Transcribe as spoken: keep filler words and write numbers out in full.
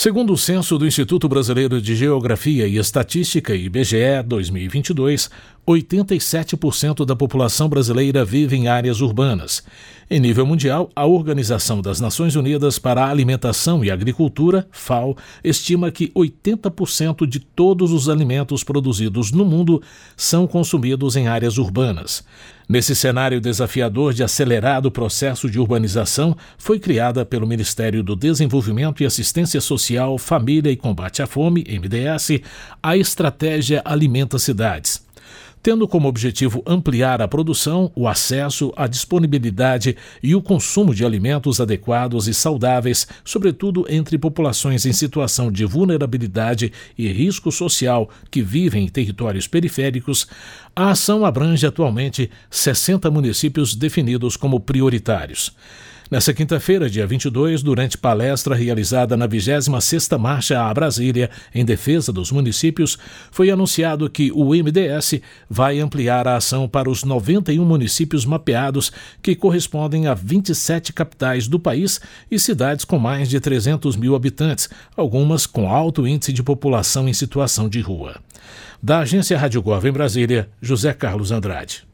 Segundo o censo do Instituto Brasileiro de Geografia e Estatística, I B G E, dois mil e vinte e dois, oitenta e sete por cento da população brasileira vive em áreas urbanas. Em nível mundial, a Organização das Nações Unidas para a Alimentação e Agricultura, FAO, estima que oitenta por cento de todos os alimentos produzidos no mundo são consumidos em áreas urbanas. Nesse cenário desafiador de acelerado processo de urbanização, foi criada pelo Ministério do Desenvolvimento e Assistência Social, Família e Combate à Fome, M D S, a Estratégia Alimenta Cidades, tendo como objetivo ampliar a produção, o acesso, a disponibilidade e o consumo de alimentos adequados e saudáveis, sobretudo entre populações em situação de vulnerabilidade e risco social que vivem em territórios periféricos. A ação abrange atualmente sessenta municípios definidos como prioritários. Nessa quinta-feira, dia vinte e dois, durante palestra realizada na vigésima sexta Marcha a Brasília em defesa dos municípios, foi anunciado que o M D S vai ampliar a ação para os noventa e um municípios mapeados, que correspondem a vinte e sete capitais do país e cidades com mais de trezentos mil habitantes, algumas com alto índice de população em situação de rua. Da Agência Rádio Gov em Brasília, José Carlos Andrade.